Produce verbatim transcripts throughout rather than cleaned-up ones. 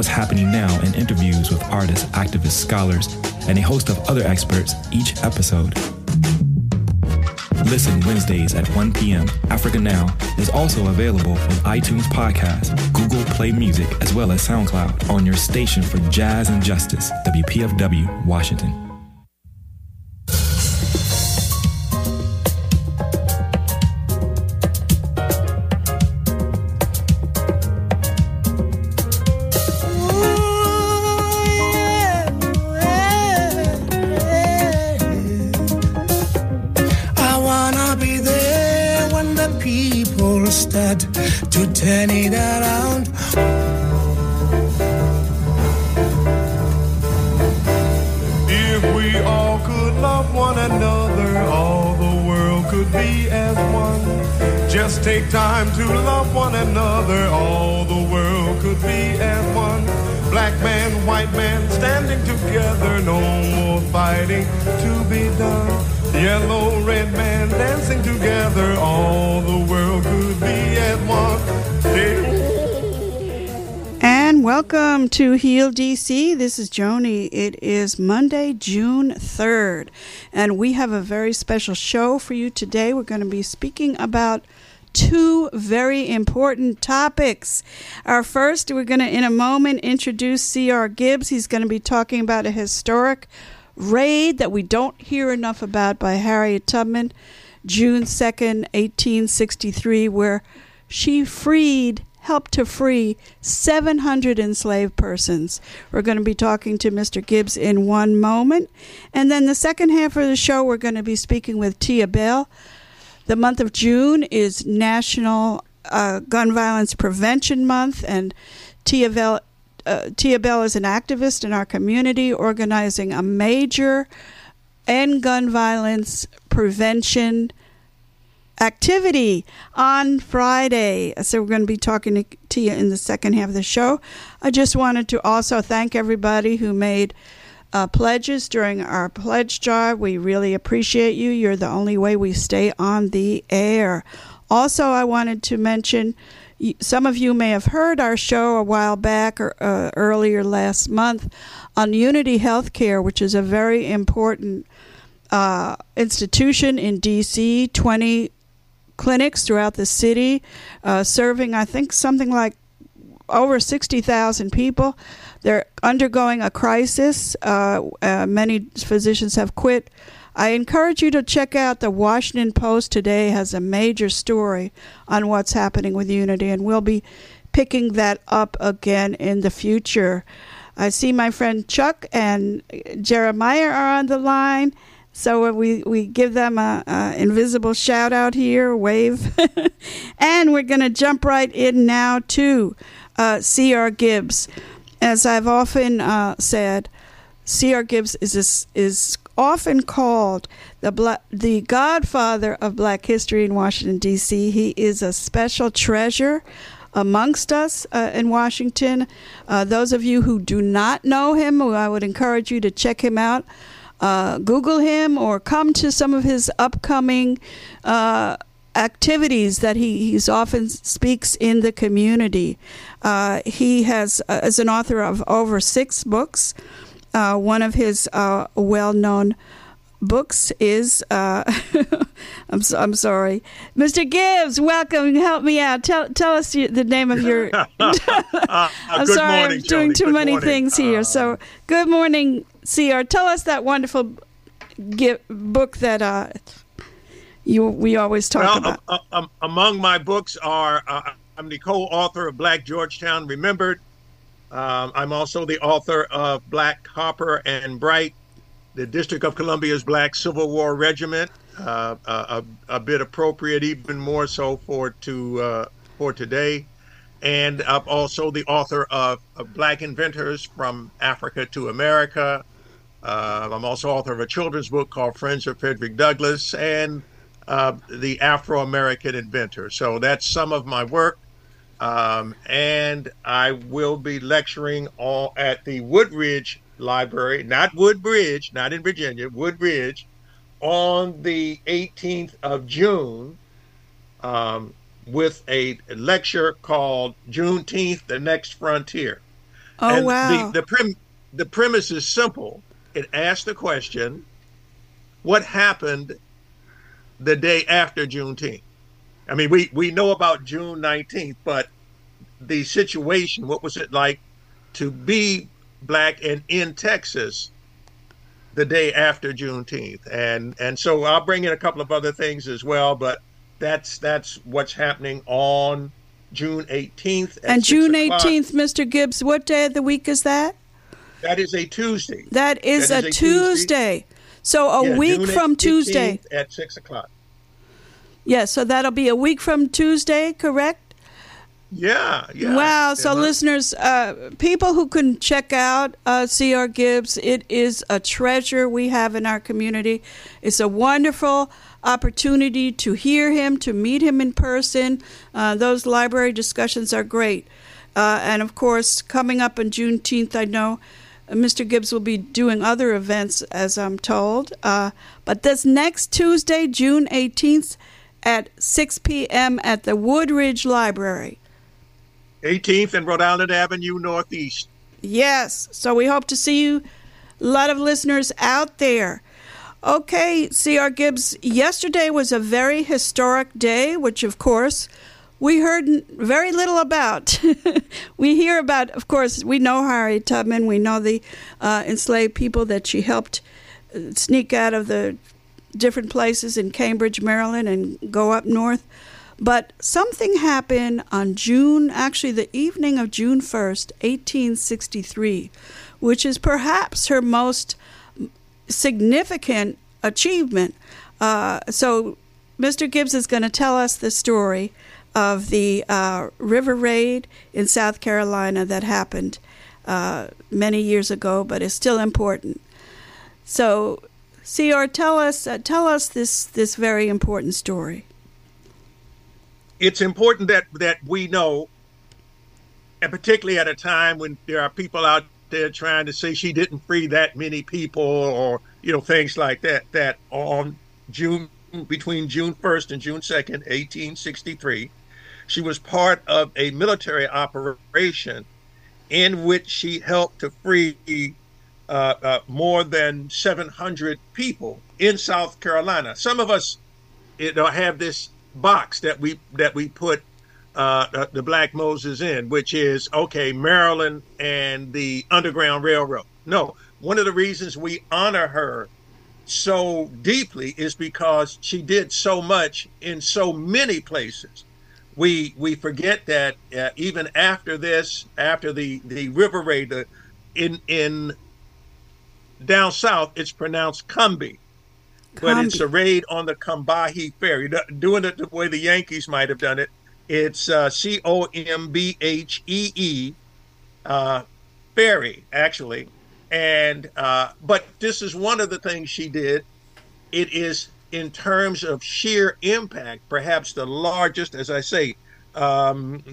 what's happening now, and interviews with artists, activists, scholars, and a host of other experts each episode. Listen Wednesdays at one p.m. Africa Now is also available in iTunes Podcast, Google Play Music, as well as SoundCloud on your station for jazz and justice, W P F W, Washington. To turn it around. If we all could love one another, all the world could be as one. Just take time to love one another, all the world could be as one. Black man, white man, standing together, no more fighting to be done. Yellow, red man, dancing together, all the world could be as one. And welcome to Heal D C. This is Joni. It is Monday, June third, and we have a very special show for you today. We're going to be speaking about two very important topics. Our first, we're going to, in a moment, introduce C R Gibbs. He's going to be talking about a historic raid that we don't hear enough about by Harriet Tubman, June second, eighteen sixty-three, where she freed, helped to free seven hundred enslaved persons. We're going to be talking to Mister Gibbs in one moment. And then the second half of the show, we're going to be speaking with Tia Bell. The month of June is National uh, Gun Violence Prevention Month, and Tia Bell Uh, Tia Bell is an activist in our community organizing a major end gun violence prevention activity on Friday. So we're going to be talking to Tia in the second half of the show. I just wanted to also thank everybody who made uh, pledges during our pledge drive. We really appreciate you. You're the only way we stay on the air. Also, I wanted to mention, some of you may have heard our show a while back or uh, earlier last month on Unity Healthcare, which is a very important uh, institution in D C, twenty clinics throughout the city, uh, serving, I think, something like over sixty thousand people. They're undergoing a crisis. Uh, uh, many physicians have quit. I encourage you to check out the Washington Post today. Has a major story on what's happening with Unity, and we'll be picking that up again in the future. I see my friend Chuck and Jeremiah are on the line, so we, we give them a, a invisible shout out here, wave. And we're going to jump right in now to uh, C R Gibbs. As I've often uh, said, C R Gibbs is is, is often called the Bla- the godfather of Black history in Washington, D C. He is a special treasure amongst us uh, in Washington. Uh, those of you who do not know him, I would encourage you to check him out. Uh, Google him or come to some of his upcoming uh, activities that he he's often speaks in the community. Uh, he has, uh, is an author of over six books. Uh, one of his uh, well-known books is, uh, I'm so, I'm sorry, Mister Gibbs. Welcome. Help me out. Tell tell us the name of your. uh, I'm good sorry, morning, I'm doing Joni. too Good many morning. things here. Uh, so, good morning, C R. Tell us that wonderful gi- book that uh, you we always talk well, about. uh, uh, among my books are uh, I'm the co-author of Black Georgetown Remembered. Um, I'm also the author of Black Harper and Bright, the District of Columbia's Black Civil War Regiment, uh, a, a bit appropriate, even more so for to uh, for today. And I'm also the author of, of Black Inventors from Africa to America. Uh, I'm also author of a children's book called Friends of Frederick Douglass and uh, the Afro-American Inventor. So that's some of my work. Um, and I will be lecturing all at the Woodridge Library, not Woodbridge, not in Virginia, Woodridge, on the eighteenth of June um, with a lecture called Juneteenth, the Next Frontier. Oh, and wow. The, the, prim, the premise is simple. It asks the question, what happened the day after Juneteenth? I mean, we, we know about June nineteenth, but the situation, what was it like to be Black and in Texas the day after Juneteenth? And and so I'll bring in a couple of other things as well, but that's that's what's happening on June eighteenth. And June eighteenth, Mister Gibbs, what day of the week is that? That is a Tuesday. That is, that is a, a Tuesday. Tuesday. So a yeah, week June from Tuesday. At six o'clock. Yeah, so that'll be a week from Tuesday, correct? Yeah, yeah. Wow, so uh-huh. listeners, uh, people who can check out uh, C R. Gibbs, it is a treasure we have in our community. It's a wonderful opportunity to hear him, to meet him in person. Uh, those library discussions are great. Uh, and, of course, coming up on Juneteenth, I know Mister Gibbs will be doing other events, as I'm told. Uh, but this next Tuesday, June eighteenth, at six p.m. at the Woodridge Library. eighteenth and Rhode Island Avenue Northeast. Yes. So we hope to see you, a lot of listeners out there. Okay, C R. Gibbs, yesterday was a very historic day, which, of course, we heard very little about. We hear about, of course, we know Harriet Tubman. We know the uh, enslaved people that she helped sneak out of the different places in Cambridge, Maryland, and go up north. But something happened on June, actually the evening of June first, eighteen sixty-three, which is perhaps her most significant achievement. Uh, so Mister Gibbs is going to tell us the story of the uh, river raid in South Carolina that happened uh, many years ago, but is still important. So, C R, tell us uh, tell us this this very important story. It's important that that we know, and particularly at a time when there are people out there trying to say she didn't free that many people, or you know things like that. That on June between June first and June second, eighteen sixty-three, she was part of a military operation in which she helped to free Uh, uh, more than seven hundred people in South Carolina. Some of us, you know, have this box that we that we put uh, uh, the Black Moses in, which is okay, Maryland and the Underground Railroad. No, one of the reasons we honor her so deeply is because she did so much in so many places. We we forget that uh, even after this, after the the river raid, the, in in down south, it's pronounced Combahee, but it's a raid on the Combahee Ferry. Doing it the way the Yankees might have done it, it's uh, C O M B H E E uh, Ferry, actually. And uh, but this is one of the things she did. It is, in terms of sheer impact, perhaps the largest, as I say. Um,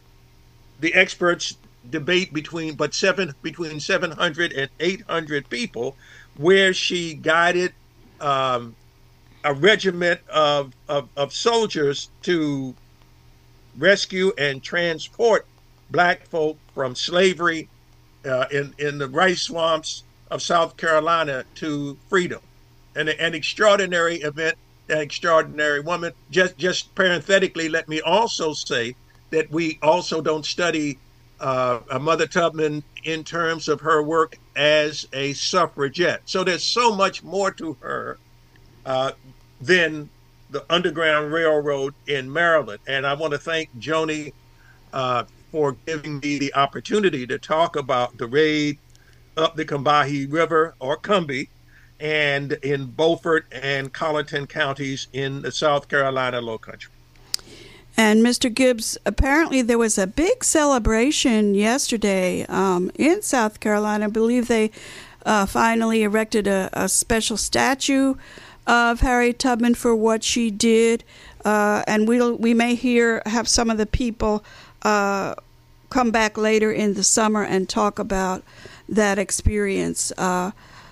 the experts debate between but seven between seven hundred and eight hundred people, where she guided um, a regiment of, of of soldiers to rescue and transport Black folk from slavery uh, in in the rice swamps of South Carolina to freedom. And an extraordinary event, an extraordinary woman. Just just parenthetically, let me also say that we also don't study Uh, Mother Tubman in terms of her work as a suffragette. So there's so much more to her uh, than the Underground Railroad in Maryland. And I want to thank Joni uh, for giving me the opportunity to talk about the raid up the Combahee River, or Combahee, and in Beaufort and Colleton counties in the South Carolina Low Country. And Mister Gibbs, apparently there was a big celebration yesterday um, in South Carolina. I believe they uh, finally erected a, a special statue of Harriet Tubman for what she did. Uh, and we'll, we may hear, have some of the people uh, come back later in the summer and talk about that experience. Uh,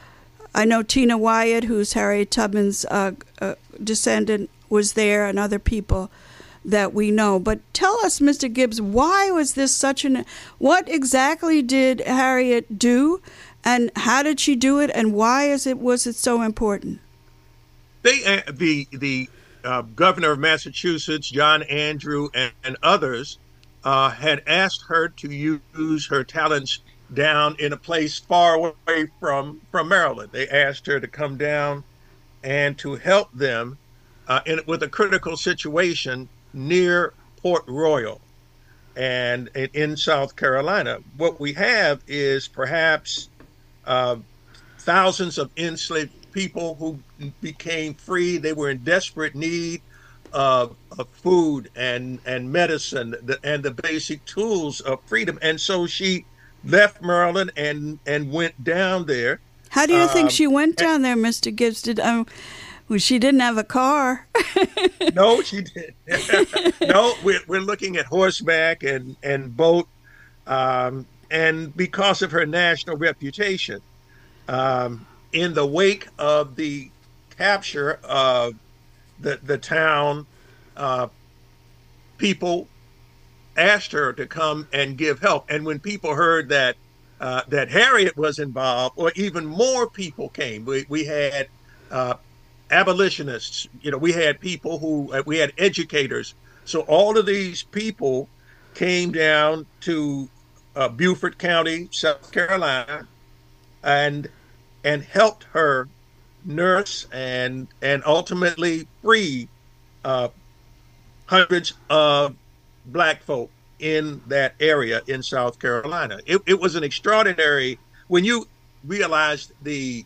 I know Tina Wyatt, who's Harriet Tubman's uh, uh, descendant, was there, and other people that we know. But tell us, Mister Gibbs, why was this such an, what exactly did Harriet do, and how did she do it, and why is it was it so important? They, uh, the the uh, governor of Massachusetts, John Andrew, and, and others uh, had asked her to use her talents down in a place far away from, from Maryland. They asked her to come down and to help them uh, in, with a critical situation near Port Royal and in, in South Carolina. What we have is perhaps uh, thousands of enslaved people who became free. They were in desperate need of, of food and, and medicine and the basic tools of freedom. And so she left Maryland and, and went down there. How do you um, think she went down and, there, Mister Gibbs? Did um, well, she didn't have a car? No, she didn't. No, we're, we're looking at horseback and, and boat. Um, and because of her national reputation, um, in the wake of the capture of the, the town, uh, people asked her to come and give help. And when people heard that uh, that Harriet was involved, or even more people came, we, we had uh, abolitionists, you know, we had people who, uh, we had educators. So all of these people came down to uh, Beaufort County, South Carolina, and and helped her nurse and and ultimately free uh, hundreds of Black folk in that area in South Carolina. It, it was an extraordinary, when you realized the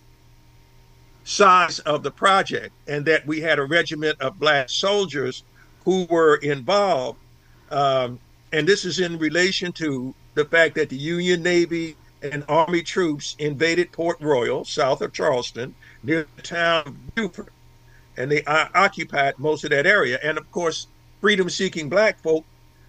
size of the project and that we had a regiment of Black soldiers who were involved. Um, and this is in relation to the fact that the Union Navy and Army troops invaded Port Royal, south of Charleston, near the town of Beaufort. And they uh, occupied most of that area. And of course, freedom-seeking Black folk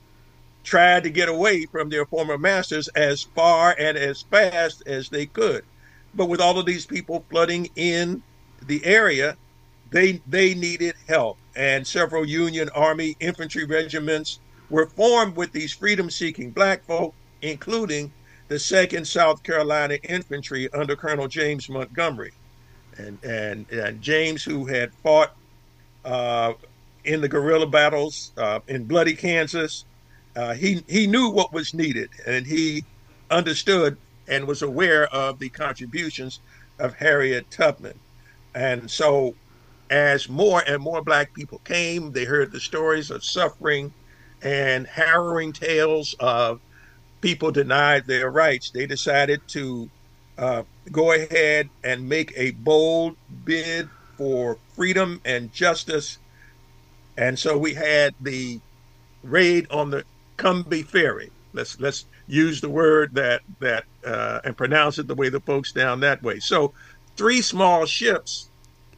tried to get away from their former masters as far and as fast as they could. But with all of these people flooding in the area, they they needed help. And several Union Army infantry regiments were formed with these freedom-seeking Black folk, including the second South Carolina Infantry under Colonel James Montgomery. And, and, and James, who had fought uh, in the guerrilla battles uh, in Bloody Kansas, uh, he, he knew what was needed, and he understood and was aware of the contributions of Harriet Tubman. And so as more and more Black people came, they heard the stories of suffering and harrowing tales of people denied their rights. They decided to uh, go ahead and make a bold bid for freedom and justice. And so we had the raid on the Combahee Ferry. Let's let's use the word that that uh, and pronounce it the way the folks down that way. So three small ships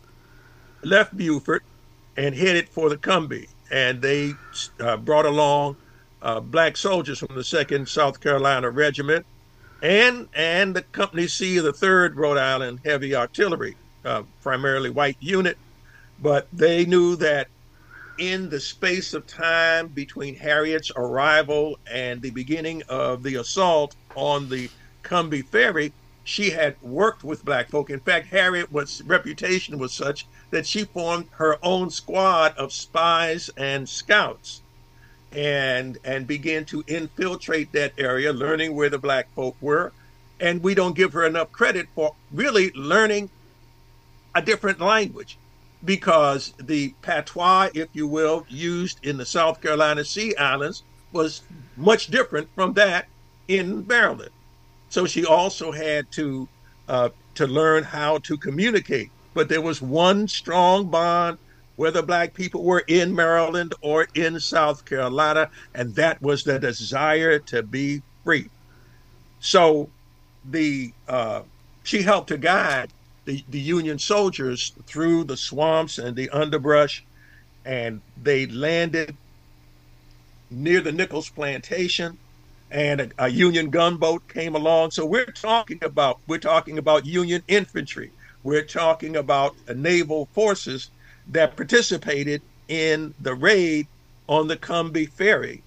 left Beaufort and headed for the Combahee, and they uh, brought along uh, Black soldiers from the second South Carolina Regiment and and the Company C of the third Rhode Island Heavy Artillery, uh, primarily white unit. But they knew that in the space of time between Harriet's arrival and the beginning of the assault on the Combahee Ferry, she had worked with Black folk. In fact, Harriet's reputation was such that she formed her own squad of spies and scouts and and began to infiltrate that area, learning where the Black folk were. And we don't give her enough credit for really learning a different language, because the patois, if you will, used in the South Carolina Sea Islands was much different from that in Maryland. So she also had to uh, to learn how to communicate. But there was one strong bond, whether Black people were in Maryland or in South Carolina, and that was the desire to be free. So the uh, she helped to guide the, the Union soldiers through the swamps and the underbrush, and they landed near the Nichols Plantation, and a, a Union gunboat came along. So we're talking about we're talking about Union infantry. We're talking about naval forces that participated in the raid on the Combahee Ferry.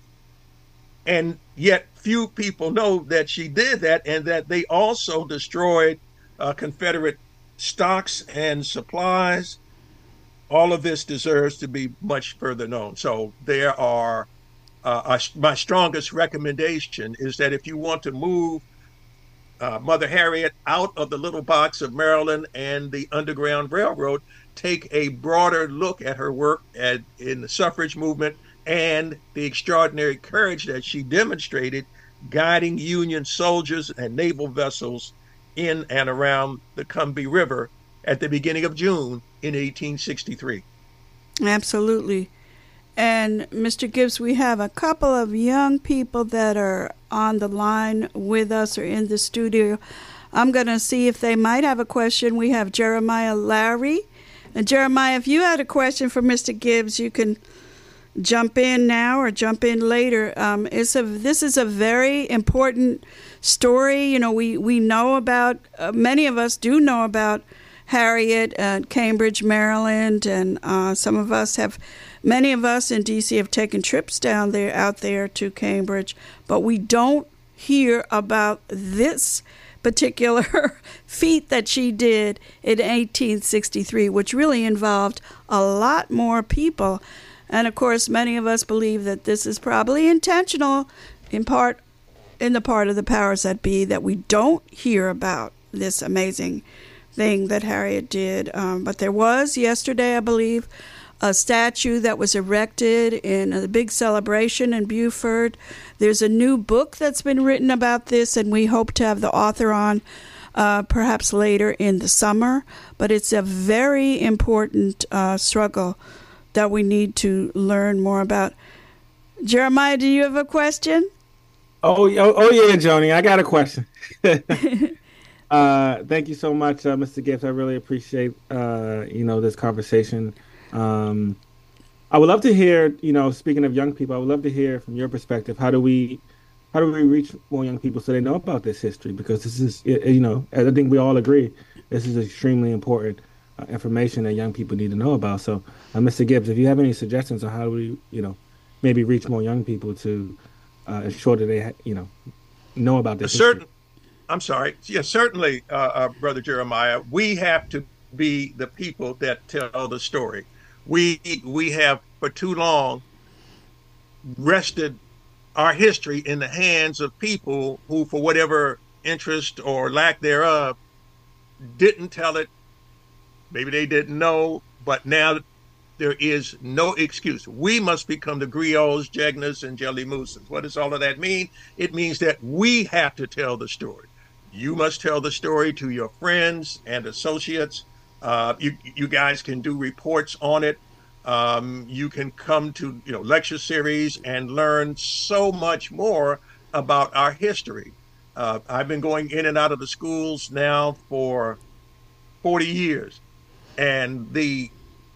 And yet few people know that she did that, and that they also destroyed uh, Confederate stocks and supplies. All of this deserves to be much further known. So there are, uh, a, my strongest recommendation is that if you want to move uh, Mother Harriet out of the little box of Maryland and the Underground Railroad, take a broader look at her work at, in the suffrage movement and the extraordinary courage that she demonstrated guiding Union soldiers and naval vessels in and around the Combahee River at the beginning of June in eighteen sixty-three. Absolutely. And Mister Gibbs, we have a couple of young people that are on the line with us or in the studio. I'm going to see if they might have a question. We have Jeremiah Larry. And Jeremiah, if you had a question for Mister Gibbs, you can jump in now or jump in later. Um, it's a this is a very important story. You know, we we know about uh, many of us do know about Harriet at Cambridge, Maryland, and uh, some of us have, many of us in D C have taken trips down there, out there to Cambridge, but we don't hear about this particular feat that she did in eighteen sixty-three, which really involved a lot more people. And of course, many of us believe that this is probably intentional, in part, in the part of the powers that be, that we don't hear about this amazing thing that Harriet did. Um, but there was yesterday, I believe, a statue that was erected in a big celebration in Beaufort. There's a new book that's been written about this, and we hope to have the author on uh, perhaps later in the summer. But it's a very important uh, struggle that we need to learn more about. Jeremiah, do you have a question? Oh, oh, oh yeah, Joni, I got a question. uh, thank you so much, uh, Mister Gibbs. I really appreciate, uh, you know, this conversation. Um, I would love to hear, you know, speaking of young people, I would love to hear from your perspective, how do we, how do we reach more young people so they know about this history? Because this is, you know, I think we all agree, this is extremely important uh, information that young people need to know about. So, uh, Mister Gibbs, if you have any suggestions on how do we, you know, maybe reach more young people to uh, ensure that they, ha- you know, know about this. Certain, I'm sorry. Yeah, certainly, uh, uh, Brother Jeremiah, we have to be the people that tell the story. We we have for too long rested our history in the hands of people who, for whatever interest or lack thereof, didn't tell it. Maybe they didn't know, but now there is no excuse. We must become the griots, jegnas, and jelly mousses. What does all of that mean? It means that we have to tell the story. You must tell the story to your friends and associates. Uh, you you guys can do reports on it. Um, you can come to you know lecture series and learn so much more about our history. Uh, I've been going in and out of the schools now for forty years, and the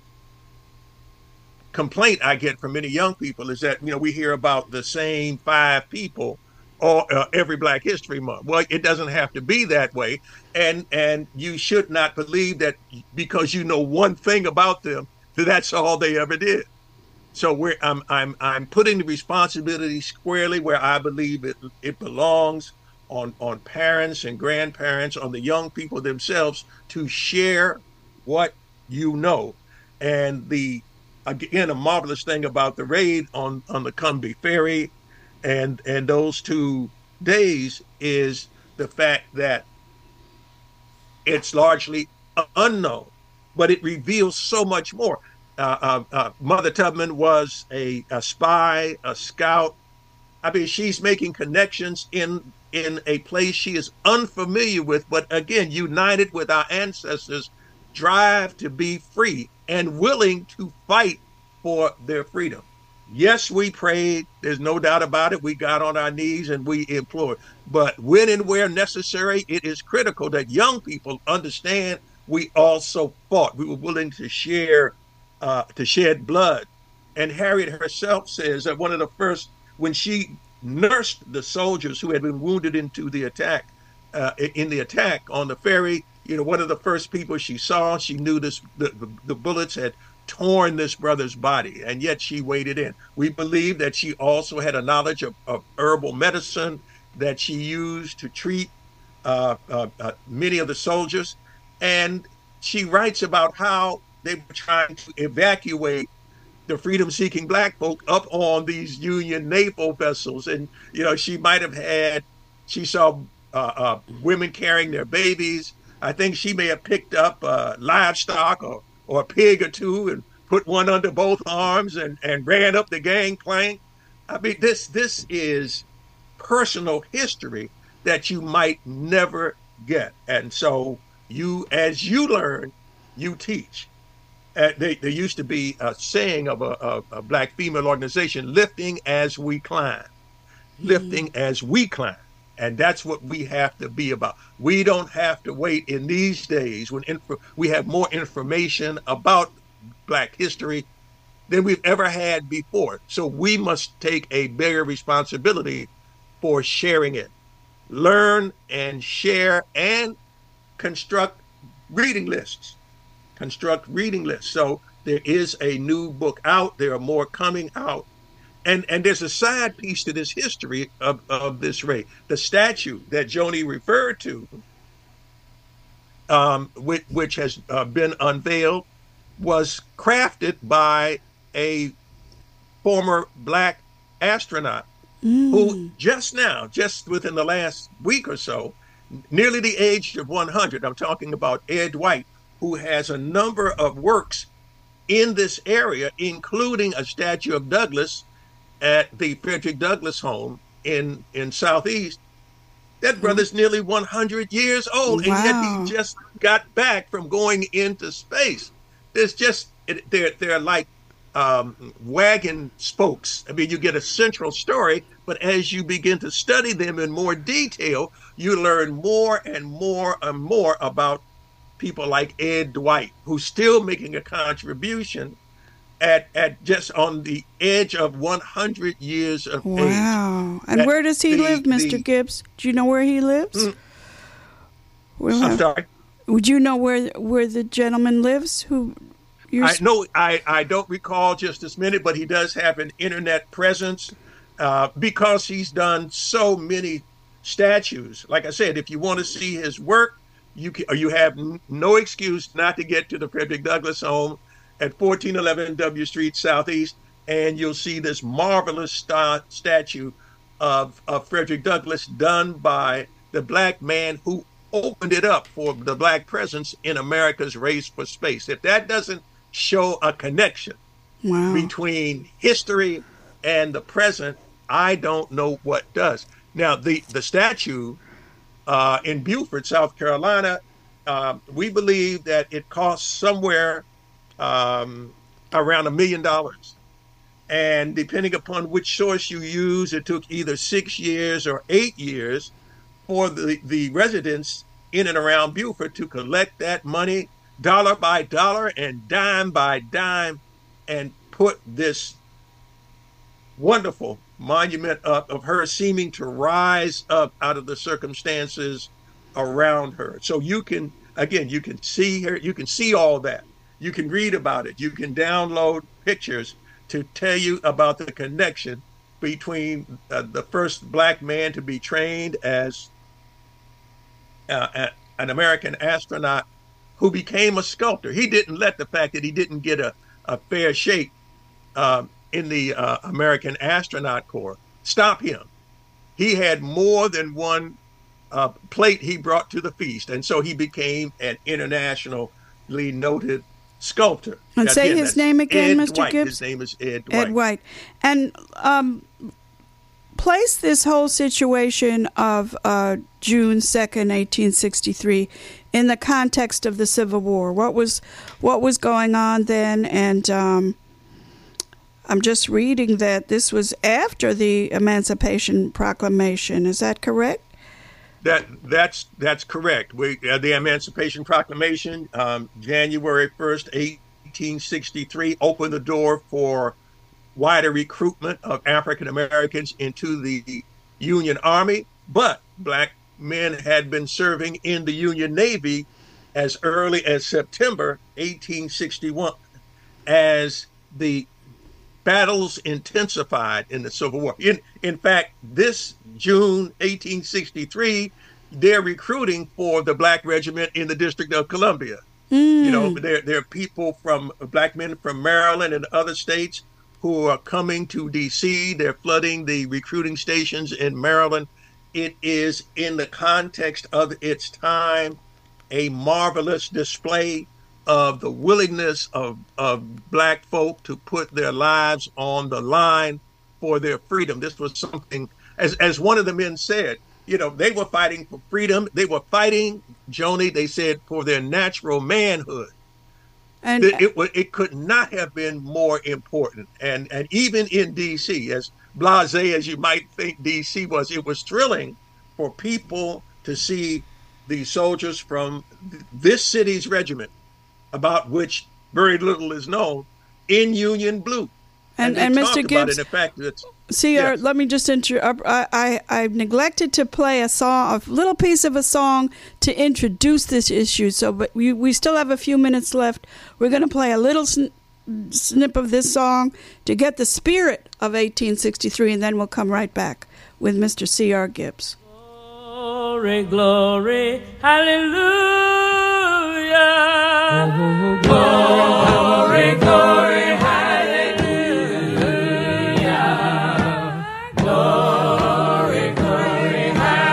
complaint I get from many young people is that you know we hear about the same five people all uh, every Black History Month. Well, it doesn't have to be that way, and and you should not believe that because you know one thing about them that that's all they ever did. So we're I'm I'm I'm putting the responsibility squarely where I believe it it belongs, on on parents and grandparents, on the young people themselves to share what you know. And the again a marvelous thing about the raid on on the Combahee Ferry and and those two days is the fact that it's largely unknown, but it reveals so much more. Uh, uh, uh, Mother Tubman was a, a spy, a scout. I mean, she's making connections in in a place she is unfamiliar with, but again, united with our ancestors' drive to be free and willing to fight for their freedom. Yes, we prayed. There's no doubt about it. We got on our knees and we implored. But when and where necessary, it is critical that young people understand we also fought. We were willing to share, uh, to shed blood. And Harriet herself says that one of the first, when she nursed the soldiers who had been wounded into the attack, uh, in the attack on the ferry, you know, one of the first people she saw, she knew this, the, the, the bullets had torn this brother's body, and yet she waded in. We believe that she also had a knowledge of, of herbal medicine that she used to treat uh, uh, uh, many of the soldiers. And she writes about how they were trying to evacuate the freedom-seeking black folk up on these Union naval vessels. And, you know, she might have had, she saw uh, uh, women carrying their babies. I think she may have picked up uh, livestock or, or a pig or two and put one under both arms and, and ran up the gangplank. I mean, this this is personal history that you might never get. And so you, as you learn, you teach. Uh, they, there used to be a saying of a, a, a black female organization, lifting as we climb, mm-hmm. lifting as we climb. And that's what we have to be about. We don't have to wait in these days when inf- we have more information about black history than we've ever had before. So we must take a bigger responsibility for sharing it. Learn and share and construct reading lists. Construct reading lists. So there is a new book out. There are more coming out. And and there's a side piece to this history of, of this race. The statue that Joni referred to, um, which, which has uh, been unveiled, was crafted by a former black astronaut mm. who just now, just within the last week or so, nearly the age of one hundred, I'm talking about Ed White, who has a number of works in this area, including a statue of Douglass at the Frederick Douglass home in, in Southeast. That brother's nearly one hundred years old, wow. and yet he just got back from going into space. There's just, they're, they're like um, wagon spokes. I mean, you get a central story, but as you begin to study them in more detail, you learn more and more and more about people like Ed Dwight, who's still making a contribution at at just on the edge of one hundred years of wow. age. Wow. And where does he the, live, Mister The, Gibbs? Do you know where he lives? Mm, we'll I'm have, sorry? Would you know where where the gentleman lives? Who? I know I, I don't recall just this minute, but he does have an internet presence uh, because he's done so many statues. Like I said, if you want to see his work, You can, you have no excuse not to get to the Frederick Douglass home at fourteen eleven W Street Southeast, and you'll see this marvelous st- statue of, of Frederick Douglass done by the black man who opened it up for the black presence in America's race for space. If that doesn't show a connection wow. between history and the present, I don't know what does. Now, the, the statue Uh, in Beaufort, South Carolina, uh, we believe that it costs somewhere um, around a million dollars. And depending upon which source you use, it took either six years or eight years for the, the residents in and around Beaufort to collect that money dollar by dollar and dime by dime and put this wonderful monument up of her seeming to rise up out of the circumstances around her. So you can, again, you can see her, you can see all that. You can read about it. You can download pictures to tell you about the connection between uh, the first black man to be trained as uh, a, an American astronaut who became a sculptor. He didn't let the fact that he didn't get a, a fair shake um, in the uh, American Astronaut Corps stop him. He had more than one uh, plate he brought to the feast, and so he became an internationally noted sculptor. And now, say again, his name again, Ed Mister White. Gibbs? His name is Ed Dwight. Ed White. And um, place this whole situation of uh, June second, eighteen sixty-three in the context of the Civil War. What was what was going on then? And um, I'm just reading that this was after the Emancipation Proclamation. Is that correct? That that's that's correct. We uh, the Emancipation Proclamation, um, January first, eighteen sixty-three, opened the door for wider recruitment of African Americans into the Union Army. But black men had been serving in the Union Navy as early as September eighteen sixty-one. as the battles intensified in the Civil War. In, in fact, this June eighteen sixty-three, they're recruiting for the Black Regiment in the District of Columbia. Mm. You know, there, there are people from, black men from Maryland and other states who are coming to D C. They're flooding the recruiting stations in Maryland. It is, in the context of its time, a marvelous display of the willingness of, of Black folk to put their lives on the line for their freedom. This was something, as, as one of the men said, you know, they were fighting for freedom. They were fighting, Joni, they said, for their natural manhood. And it, it, it could not have been more important. And, and even in D C, as blasé as you might think D C was, it was thrilling for people to see the soldiers from this city's regiment, about which very little is known, in Union Blue. And, and, and Mister Gibbs, it, in fact, it's, see, yes. uh, let me just interrupt. I, I, I neglected to play a song, a little piece of a song to introduce this issue. So, but we, we still have a few minutes left. We're going to play a little sn- snip of this song to get the spirit of eighteen sixty-three, and then we'll come right back with Mister C R Gibbs. Glory, glory, hallelujah. Glory, glory, hallelujah. Glory, glory,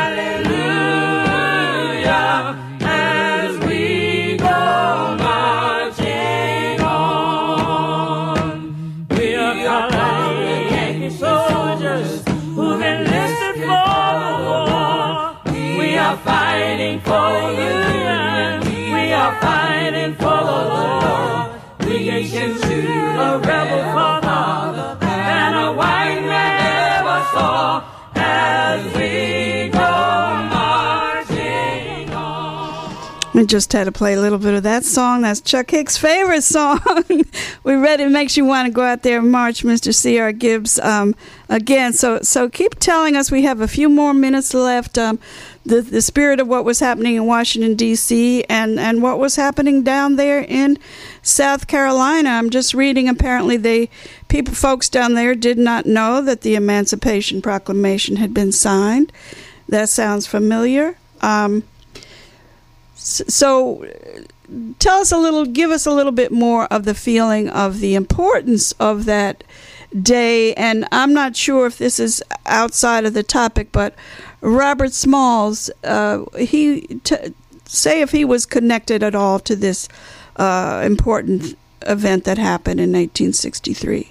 hallelujah. As we go marching on, we are calling Yankee soldiers who've enlisted for the war. We are fighting for the Union. We are fighting for the Lord. We can shoot a rebel father and a white man ever saw as we go marching on. We just had to play a little bit of that song. That's Chuck Hicks' favorite song. We read it makes you want to go out there and march, Mister C R Gibbs. Um, again, so so keep telling us. We have a few more minutes left. Um, the the spirit of what was happening in Washington, D C, and, and what was happening down there in South Carolina. I'm just reading, apparently they people folks down there did not know that the Emancipation Proclamation had been signed. That sounds familiar. Um, so tell us a little, give us a little bit more of the feeling of the importance of that day. And I'm not sure if this is outside of the topic, but Robert Smalls, uh, he t- say if he was connected at all to this uh, important event that happened in eighteen sixty-three.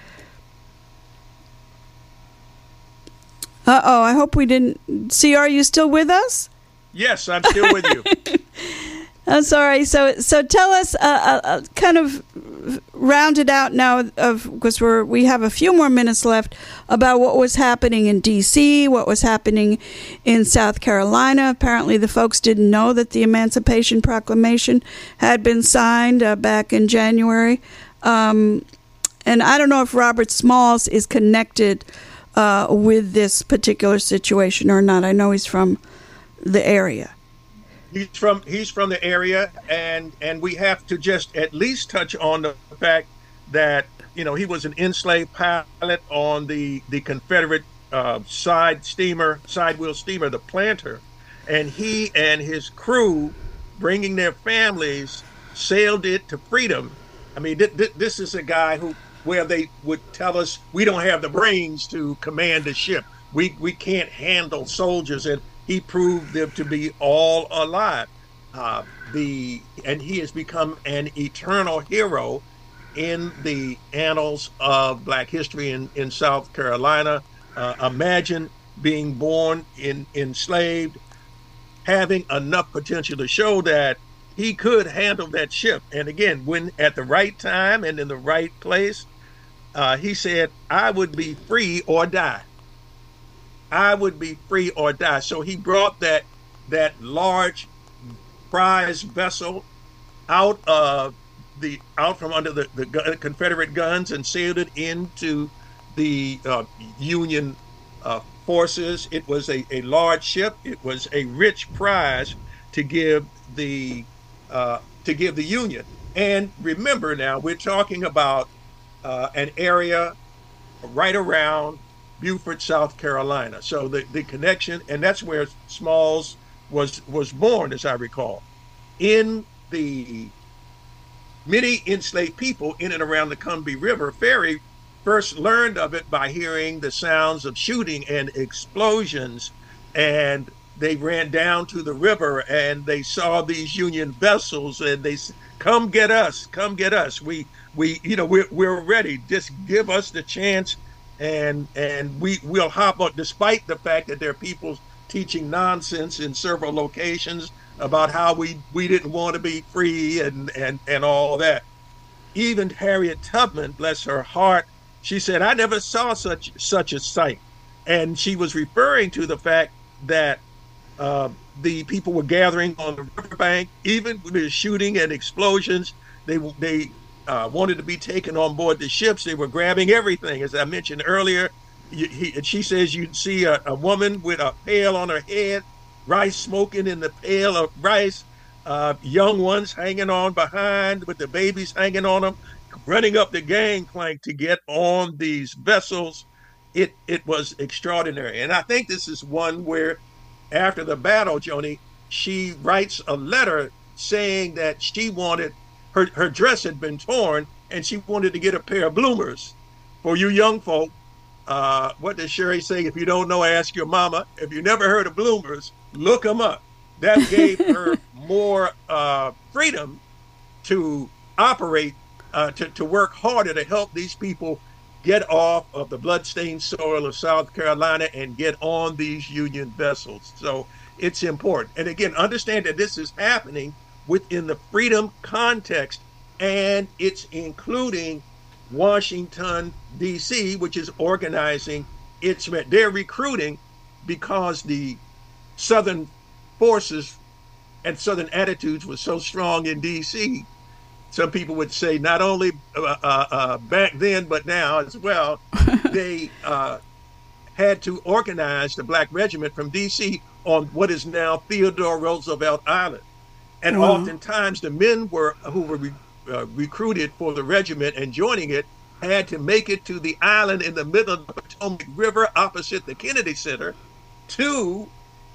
Uh-oh, I hope we didn't... C R, are you still with us? Yes, I'm still with you. I'm sorry. So, so tell us, uh, uh, uh, kind of round it out now, of because we're we have a few more minutes left, about what was happening in D C, what was happening in South Carolina. Apparently, the folks didn't know that the Emancipation Proclamation had been signed uh, back in January, um, and I don't know if Robert Smalls is connected uh, with this particular situation or not. I know he's from the area. He's from he's from the area, and and we have to just at least touch on the fact that, you know, he was an enslaved pilot on the the Confederate uh, side steamer, side wheel steamer, the Planter, and he and his crew, bringing their families, sailed it to freedom. I mean, th- th- this is a guy who, where they would tell us, we don't have the brains to command a ship. We we can't handle soldiers, and he proved them to be all alive. Uh, the and he has become an eternal hero in the annals of Black history in, in South Carolina. Uh, imagine being born in enslaved, having enough potential to show that he could handle that ship. And again, when at the right time and in the right place, uh, he said, I would be free or die. I would be free or die. So he brought that that large prize vessel out of the out from under the, the Confederate guns and sailed it into the uh, Union uh, forces. It was a, a large ship. It was a rich prize to give the uh, to give the Union. And remember now, we're talking about uh, an area right around Beaufort, South Carolina. So the, the connection, and that's where Smalls was was born, as I recall. In the many enslaved people in and around the Combahee River, Ferry first learned of it by hearing the sounds of shooting and explosions, and they ran down to the river and they saw these Union vessels, and they said, "Come get us, come get us. We, we, you know, we're we're ready. Just give us the chance, and and we will hop on." Despite the fact that there are people teaching nonsense in several locations about how we we didn't want to be free and and and all that. Even Harriet Tubman, bless her heart, she said, "I never saw such such a sight," and she was referring to the fact that uh, the people were gathering on the riverbank, even with the shooting and explosions. They they uh, wanted to be taken on board the ships. They were grabbing everything, as I mentioned earlier. He, he, she says you'd see a, a woman with a pail on her head, rice smoking in the pail of rice, uh, young ones hanging on behind with the babies hanging on them, running up the gangplank to get on these vessels. It it was extraordinary. And I think this is one where after the battle, Joni, she writes a letter saying that she wanted, her, her dress had been torn and she wanted to get a pair of bloomers. For you young folk, uh, what does Sherry say? If you don't know, ask your mama. If you never heard of bloomers, look them up. That gave her more uh, freedom to operate, uh, to, to work harder to help these people get off of the bloodstained soil of South Carolina and get on these Union vessels. So it's important. And again, understand that this is happening within the freedom context, and it's including Washington, D C, which is organizing its, they're recruiting because the Southern forces and Southern attitudes were so strong in D C. Some people would say not only uh, uh, uh, back then, but now as well, they uh, had to organize the Black Regiment from D C on what is now Theodore Roosevelt Island. And mm-hmm. oftentimes the men were who were re- uh, recruited for the regiment and joining it had to make it to the island in the middle of the Potomac River opposite the Kennedy Center to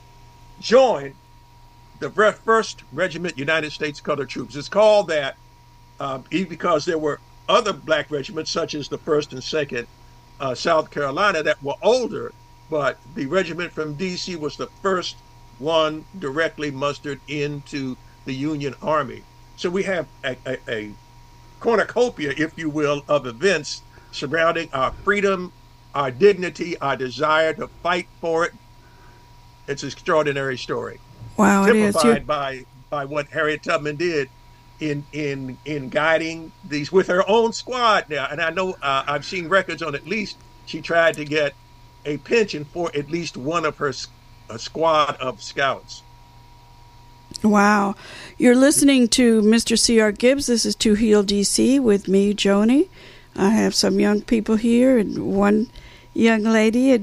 join the first Regiment United States Colored Troops. It's called that uh, because there were other Black regiments, such as the first and second uh, South Carolina, that were older, but the regiment from D C was the first one directly mustered into the Union Army. So we have a, a, a cornucopia, if you will, of events surrounding our freedom, our dignity, our desire to fight for it. It's an extraordinary story. Wow, it is. Typified by by what Harriet Tubman did in in in guiding these with her own squad now. And I know uh, I've seen records on at least she tried to get a pension for at least one of her a squad of scouts. Wow. You're listening to Mister C R. Gibbs. This is To Heal D C with me, Joni. I have some young people here, and one young lady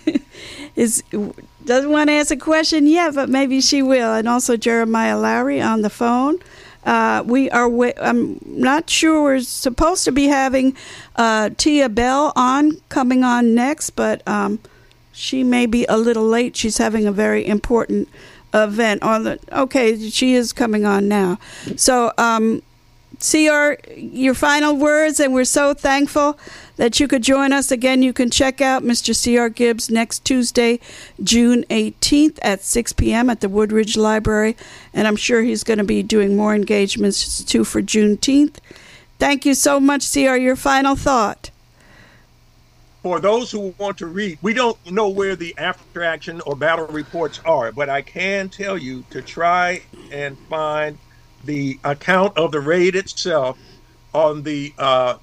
is doesn't want to ask a question yet, but maybe she will. And also Jeremiah Lowry on the phone. Uh, we are. I'm not sure we're supposed to be having uh, Tia Bell on coming on next, but um, she may be a little late. She's having a very important event on the. Okay, she is coming on now. So, um, C R, your final words, and we're so thankful that you could join us again. You can check out Mister C R. Gibbs next Tuesday, June eighteenth at six p.m. at the Woodridge Library, and I'm sure he's going to be doing more engagements too for Juneteenth. Thank you so much, C R. Your final thought. For those who want to read, we don't know where the after action or battle reports are, but I can tell you to try and find the account of the raid itself on the uh,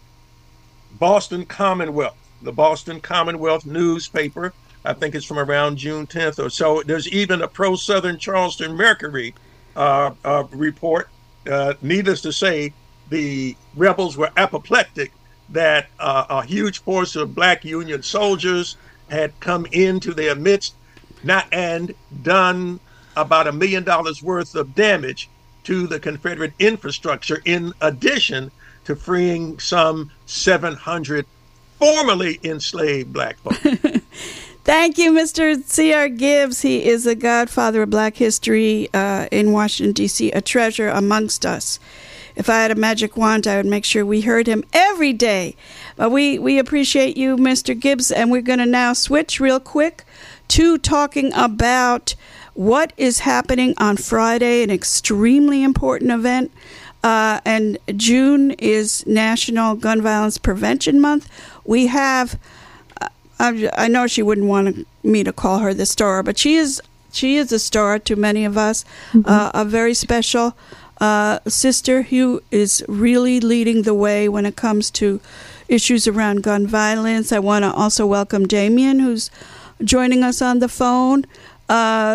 Boston Commonwealth, the Boston Commonwealth newspaper. I think it's from around June tenth or so. There's even a pro-Southern Charleston Mercury uh, uh, report. Uh, needless to say, the rebels were apoplectic that uh, a huge force of Black Union soldiers had come into their midst not, and done about a million dollars worth of damage. to the Confederate infrastructure, in addition to freeing some seven hundred formerly enslaved black folks. Thank you, Mister C R. Gibbs. He is a godfather of black history uh, in Washington, D C, a treasure amongst us. If I had a magic wand, I would make sure we heard him every day. But we, we appreciate you, Mister Gibbs, and we're going to now switch real quick to talking about what is happening on Friday, an extremely important event. Uh, and June is National Gun Violence Prevention Month. We have... I, I know she wouldn't want me to call her the star, but she is she is a star to many of us, mm-hmm. uh, a very special uh, sister who is really leading the way when it comes to issues around gun violence. I want to also welcome Damien, who's joining us on the phone. Uh,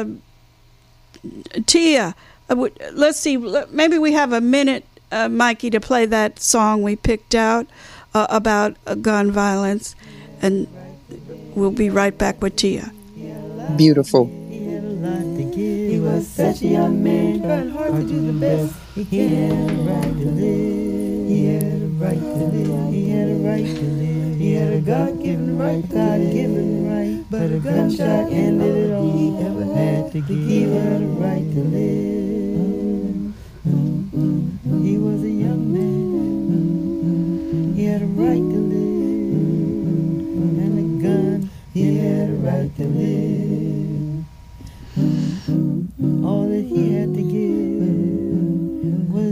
Tia, let's see, maybe we have a minute, uh, Mikey, to play that song we picked out uh, about uh, gun violence, and we'll be right back with Tia. Beautiful. He was such a young man, trying hard to do the best. He had a right to live. He had a right to live. He had a right to live. He had a God-given right, God-given right. But a gunshot ended it all he ever had to give. He had a right to live. Mm-hmm. He was a young man. He had a right to live. And a gun, he had a right to live. All that he had to give was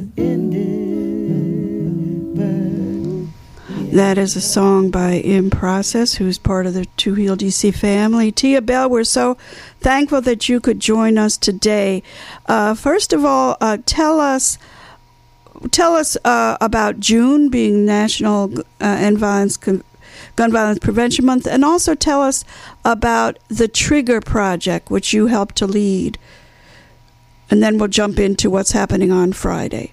ended, but that is a song by In Process, who's part of the Two Heel D C family. Tia Bell, we're so thankful that you could join us today. Uh, first of all, uh, tell us tell us uh, about June being National uh, End Violence Con- Gun Violence Prevention Month, and also tell us about the Trigger Project, which you helped to lead. And then we'll jump into what's happening on Friday.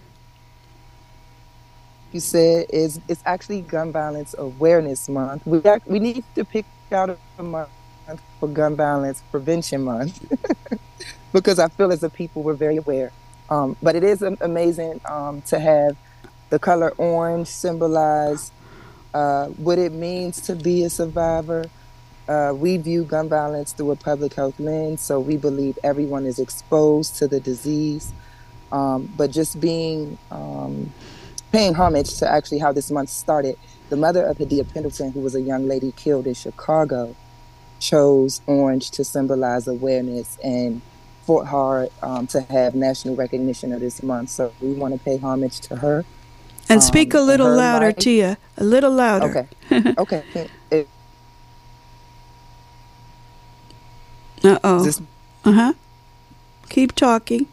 You said is it's actually Gun Violence Awareness Month. We we need to pick out a month for Gun Violence Prevention Month because I feel as a people we're very aware. Um, but it is amazing um, to have the color orange symbolize uh, what it means to be a survivor. Uh, we view gun violence through a public health lens, so we believe everyone is exposed to the disease. Um, but just being, um, paying homage to actually how this month started, the mother of Hadia Pendleton, who was a young lady killed in Chicago, chose orange to symbolize awareness and fought hard um, to have national recognition of this month. So we want to pay homage to her. And speak um, a little louder, life. Tia. A little louder. Okay. Okay. It, Uh-oh. This, uh-huh. Keep talking.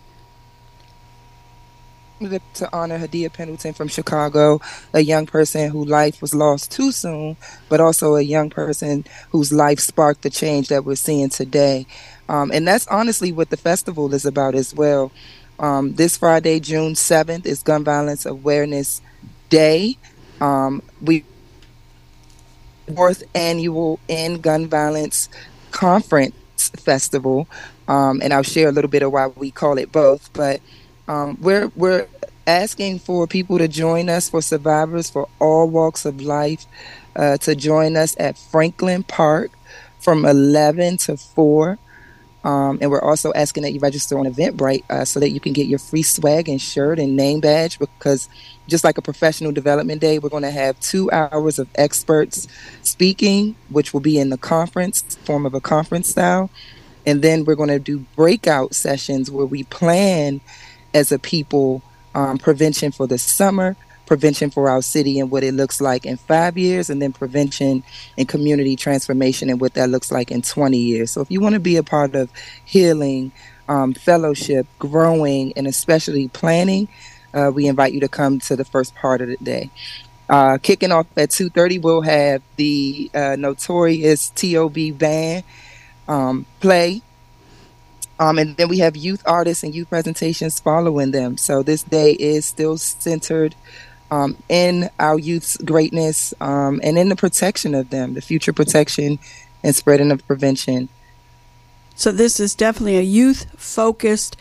to honor Hadia Pendleton from Chicago, a young person whose life was lost too soon, but also a young person whose life sparked the change that we're seeing today. Um, and that's honestly what the festival is about as well. Um, this Friday, June seventh, is Gun Violence Awareness Day. Um, we fourth annual End Gun Violence Conference Festival, um, and I'll share a little bit of why we call it both. But um, we're we're asking for people to join us, for survivors for all walks of life, uh, to join us at Franklin Park from eleven to four. Um, and we're also asking that you register on Eventbrite uh, so that you can get your free swag and shirt and name badge, because just like a professional development day, we're going to have two hours of experts speaking, which will be in the conference form of a conference style. And then we're going to do breakout sessions where we plan as a people um, prevention for the summer, prevention for our city and what it looks like in five years, and then prevention and community transformation and what that looks like in twenty years. So if you want to be a part of healing, um, fellowship, growing, and especially planning, uh, we invite you to come to the first part of the day. Uh, kicking off at two thirty, we'll have the uh, notorious T O B band um, play. Um, and then we have youth artists and youth presentations following them. So this day is still centered Um, in our youth's greatness um, and in the protection of them, the future protection and spreading of prevention. So this is definitely a youth-focused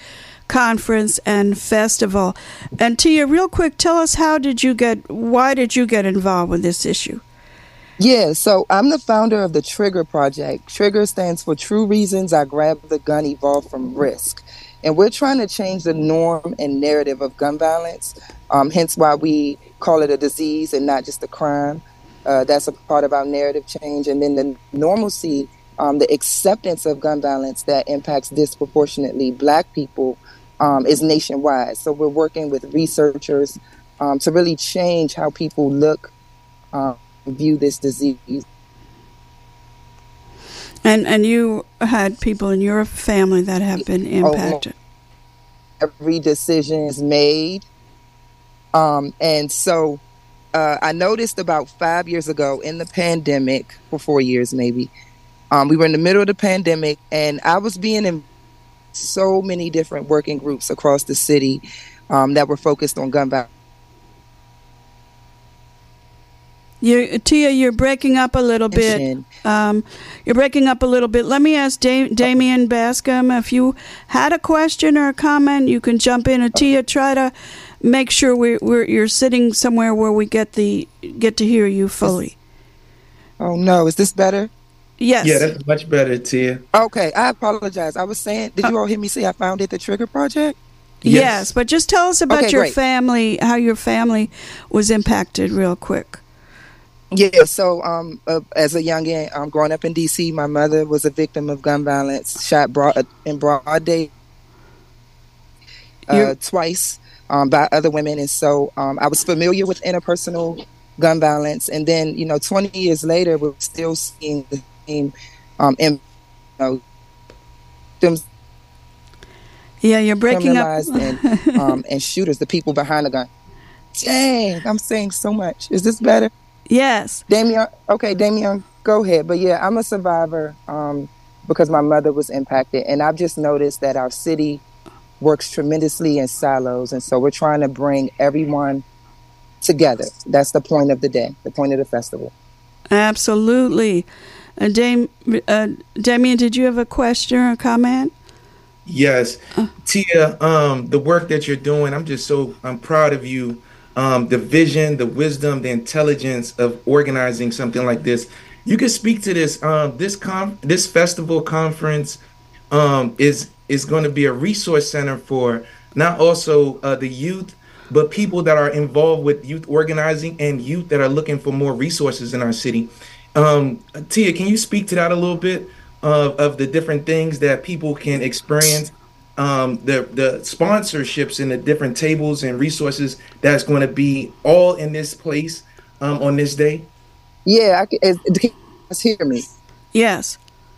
conference and festival. And Tia, real quick, tell us how did you get, why did you get involved with this issue? Yeah, so I'm the founder of the Trigger Project. Trigger stands for True Reasons I Grabbed the Gun Evolved from Risk. And we're trying to change the norm and narrative of gun violence, um, hence why we call it a disease and not just a crime. Uh, that's a part of our narrative change. And then the normalcy, um, the acceptance of gun violence that impacts disproportionately Black people um, is nationwide. So we're working with researchers um, to really change how people look, um, view this disease. And and you had people in your family that have been impacted. Oh, every decision is made. Um, and so uh, I noticed about five years ago in the pandemic, for four years maybe, um, we were in the middle of the pandemic, and I was being in so many different working groups across the city um, that were focused on gun violence. You, Tia, you're breaking up a little bit. Um, you're breaking up a little bit. Let me ask da- Damian Bascom, if you had a question or a comment, you can jump in. And Tia, try to make sure we're, we're you're sitting somewhere where we get the get to hear you fully. Oh no, is this better? Yes. Yeah, that's much better, Tia. Okay, I apologize. I was saying, did you all hear me say I founded the Trigger Project? Yes, yes, but just tell us about okay, your great. family, how your family was impacted, real quick. Yeah, so um, uh, as a youngin, um, growing up in D C, my mother was a victim of gun violence, shot broad, in broad day uh, twice um, by other women. And so um, I was familiar with interpersonal gun violence. And then, you know, twenty years later, we're still seeing the same um, in, you know, victims. Yeah, you're breaking up. and, um, and shooters, the people behind the gun. Dang, I'm saying so much. Is this better? Yes. Damian, okay, Damian, go ahead. But yeah, I'm a survivor um, because my mother was impacted. And I've just noticed that our city works tremendously in silos. And so we're trying to bring everyone together. That's the point of the day, the point of the festival. Absolutely. Uh, Dam- uh, Damian, did you have a question or a comment? Yes. Uh. Tia, um, the work that you're doing, I'm just so, I'm proud of you. Um, the vision, the wisdom, the intelligence of organizing something like this. You can speak to this. Um, this com- this festival conference um, is is going to be a resource center for not also uh, the youth, but people that are involved with youth organizing and youth that are looking for more resources in our city. Um, Tia, can you speak to that a little bit of, of the different things that people can experience? Um, the the sponsorships and the different tables and resources that's going to be all in this place um, on this day? Yeah, I can, can you guys hear me? Yes.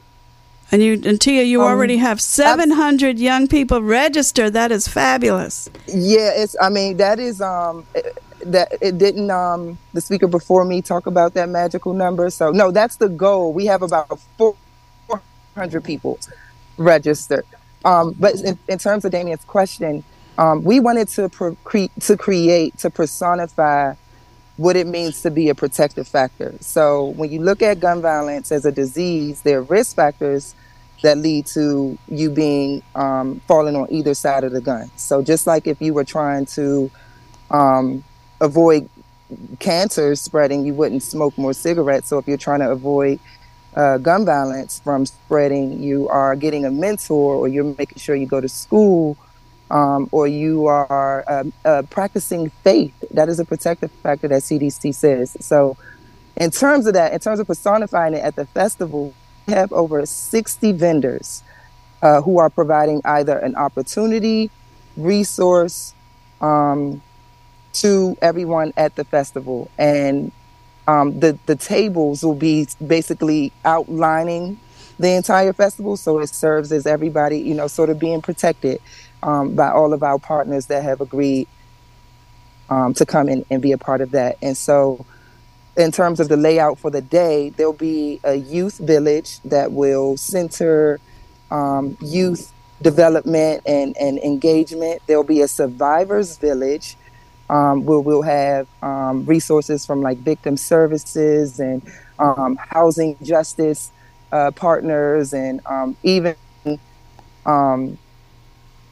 And you and Tia, you um, already have seven hundred I've, young people registered. That is fabulous. Yeah, it's. I mean, that is. Um, that it didn't. Um, the speaker before me talk about that magical number. So no, that's the goal. We have about four hundred people registered. Um, but in, in terms of Damian's question, um, we wanted to pro- cre- to create, to personify what it means to be a protective factor. So when you look at gun violence as a disease, there are risk factors that lead to you being um, falling on either side of the gun. So just like if you were trying to um, avoid cancer spreading, you wouldn't smoke more cigarettes. So if you're trying to avoid Uh, gun violence from spreading, you are getting a mentor, or you're making sure you go to school, um, or you are uh, uh, practicing faith. That is a protective factor that C D C says. So in terms of that, in terms of personifying it at the festival, we have over sixty vendors uh, who are providing either an opportunity, resource um, to everyone at the festival. And Um, the, the tables will be basically outlining the entire festival. So it serves as everybody, you know, sort of being protected um, by all of our partners that have agreed um, to come in and be a part of that. And so in terms of the layout for the day, there'll be a youth village that will center um, youth development and, and engagement. There'll be a survivors village Um, where we'll have um, resources from like victim services and um, housing justice uh, partners, and um, even um,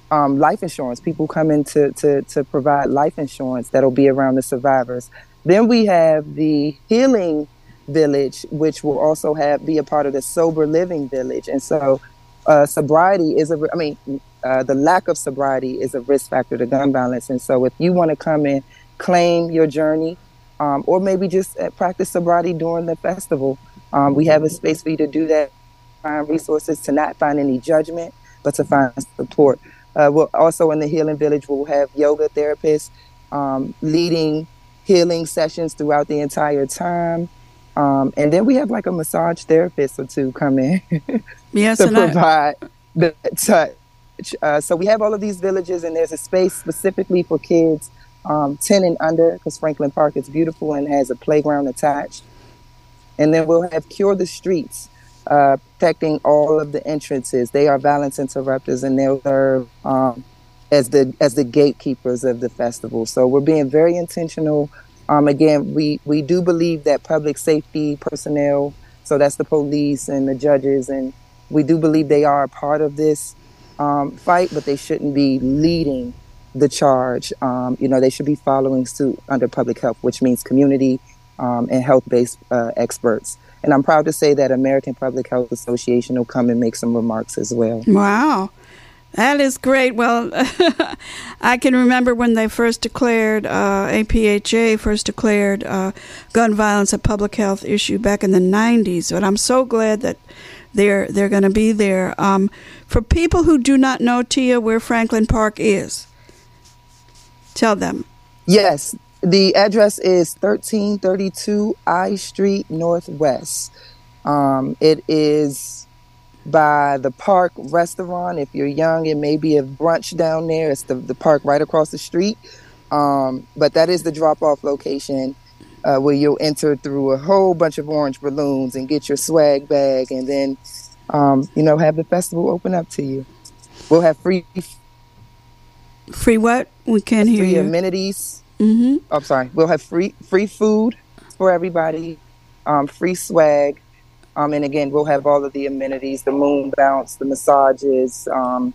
um, life insurance. People come in to, to, to provide life insurance that'll be around the survivors. Then we have the Healing Village, which will also have be a part of the Sober Living Village. And so uh, sobriety is a, I mean, uh, the lack of sobriety is a risk factor to gun violence. And so if you want to come and claim your journey, um, or maybe just uh, practice sobriety during the festival, um, we have a space for you to do that, find resources, to not find any judgment, but to find support. Uh, we'll also in the Healing Village, we'll have yoga therapists um, leading healing sessions throughout the entire time. Um, and then we have like a massage therapist or two come in yes, to and provide I... the touch. Uh, so we have all of these villages, and there's a space specifically for kids um, ten and under, because Franklin Park is beautiful and has a playground attached. And then we'll have Cure the Streets, uh, protecting all of the entrances. They are violence interrupters, and they'll serve um, as the as the gatekeepers of the festival. So we're being very intentional. Um, again, we, we do believe that public safety personnel, so that's the police and the judges, and we do believe they are a part of this um, fight, but they shouldn't be leading the charge. Um, you know, they should be following suit under public health, which means community um, and health-based uh, experts. And I'm proud to say that American Public Health Association will come and make some remarks as well. Wow. That is great. Well, I can remember when they first declared, uh, A P H A first declared uh, gun violence a public health issue back in the nineties. But I'm so glad that they're they're going to be there. Um, for people who do not know, Tia, where Franklin Park is, tell them. Yes, the address is thirteen thirty-two I Street Northwest. Um, it is by the Park Restaurant. If you're young, it may be a brunch down there. It's the, the park right across the street. Um, but that is the drop-off location uh, where you'll enter through a whole bunch of orange balloons and get your swag bag, and then, um, you know, have the festival open up to you. We'll have free... Free what? We can't hear free you. amenities. Mm-hmm. Oh, sorry. We'll have free free food for everybody, um, free swag. Um, and again, we'll have all of the amenities, the moon bounce, the massages, um,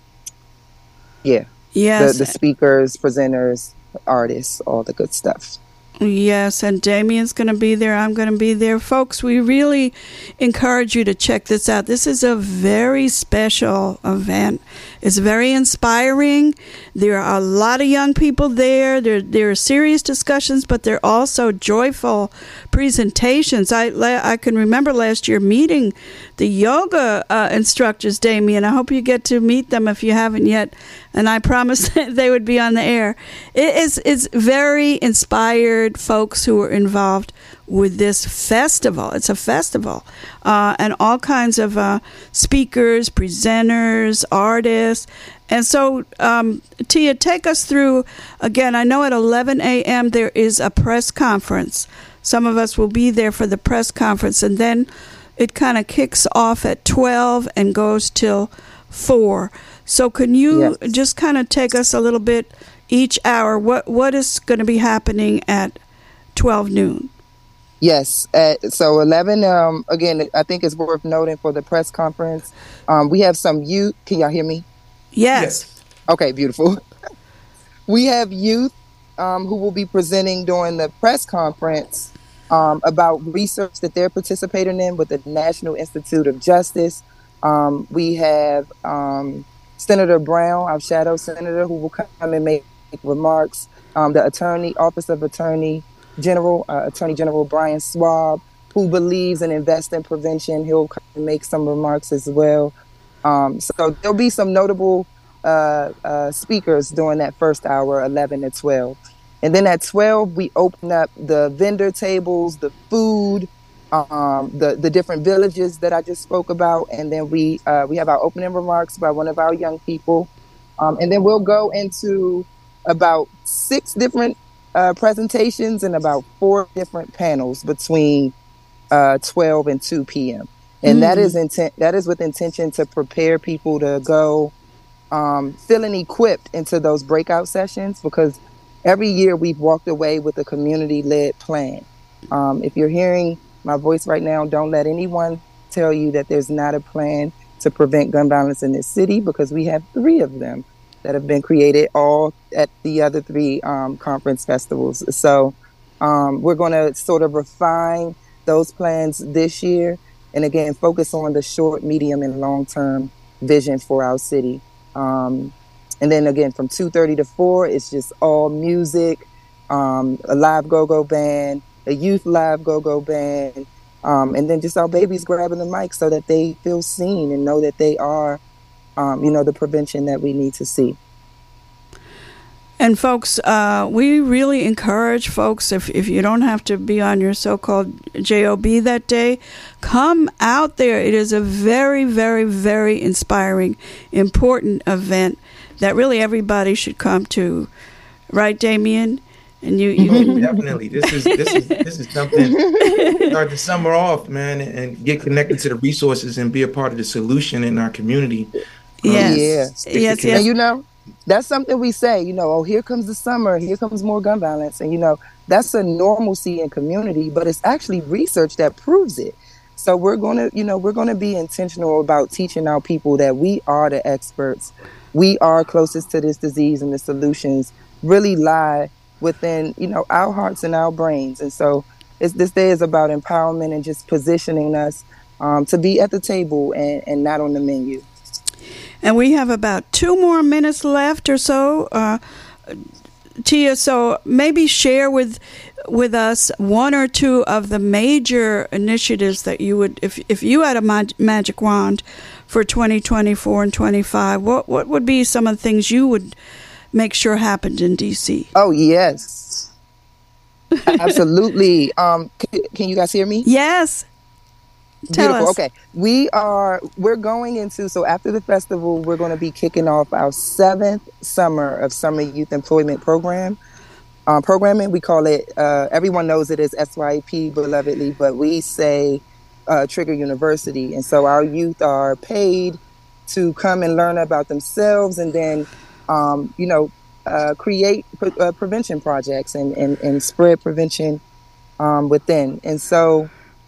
yeah, yes, the, the speakers, presenters, artists, all the good stuff. Yes, and Damien's going to be there. I'm going to be there. Folks, we really encourage you to check this out. This is a very special event. It's very inspiring. There are a lot of young people there. There, there are serious discussions, but there are also joyful presentations. I, I can remember last year meeting the yoga uh, instructors, Damien. I hope you get to meet them if you haven't yet. And I promised they would be on the air. It is it's very inspired folks who are involved with this festival. It's a festival. Uh, and all kinds of uh, speakers, presenters, artists. And so, um, Tia, take us through, again, I know at eleven a.m. there is a press conference. Some of us will be there for the press conference. And then it kind of kicks off at twelve and goes till four. So can you yes. just kind of take us a little bit each hour? What What is going to be happening at twelve noon? Yes. At, so eleven, um, again, I think it's worth noting for the press conference. Um, we have some youth. Can y'all hear me? Yes. yes. Okay, beautiful. We have youth um, who will be presenting during the press conference um, about research that they're participating in with the National Institute of Justice. Um, we have um, Senator Brown, our shadow senator, who will come and make remarks. Um, the Attorney, Office of Attorney General, uh, Attorney General Brian Schwab, who believes and invests in prevention. He'll come and make some remarks as well. Um, so there'll be some notable uh, uh, speakers during that first hour, eleven to twelve. And then at twelve, we open up the vendor tables, the food, um, the, the different villages that I just spoke about. And then we uh, we have our opening remarks by one of our young people. Um, and then we'll go into about six different uh, presentations and about four different panels between uh, twelve and two p.m. And mm. that is intent. That is with intention to prepare people to go um, feeling equipped into those breakout sessions, because every year we've walked away with a community-led plan. Um, if you're hearing my voice right now, don't let anyone tell you that there's not a plan to prevent gun violence in this city, because we have three of them. that have been created, all at the other three um, conference festivals. So um, we're going to sort of refine those plans this year, and again, focus on the short, medium, and long-term vision for our city. Um, and then again, from two thirty to four, it's just all music, um, a live go-go band, a youth live go-go band, um, and then just our babies grabbing the mic so that they feel seen and know that they are, um, you know, the prevention that we need to see. And folks, uh, we really encourage folks, if, if you don't have to be on your so-called job that day, come out there. It is a very, very, very inspiring, important event that really everybody should come to. Right, Damien? And you, you oh, definitely. This is this is this is something. Start the summer off, man, and get connected to the resources and be a part of the solution in our community. Um, yes, yes, yes, yes. And you know, that's something we say, you know, oh, here comes the summer, here comes more gun violence. And, you know, that's a normalcy in community, but it's actually research that proves it. So we're going to, you know, we're going to be intentional about teaching our people that we are the experts. We are closest to this disease, and the solutions really lie within, you know, our hearts and our brains. And so it's, this day is about empowerment and just positioning us um, to be at the table and, and not on the menu. And we have about two more minutes left or so, uh, Tia. So maybe share with with us one or two of the major initiatives that you would, if if you had a mag- magic wand for twenty twenty-four and twenty-five, what what would be some of the things you would make sure happened in D C? Oh yes, absolutely. Um, can, can you guys hear me? Yes. Tell Beautiful. us. Okay, we are we're going into so after the festival, we're going to be kicking off our seventh summer of Summer Youth Employment Program. Um, programming, we call it. Uh, everyone knows it as S Y P, belovedly, but we say uh, Trigger University, and so our youth are paid to come and learn about themselves, and then um, you know uh, create pre- uh, prevention projects and and, and spread prevention um, within, and so.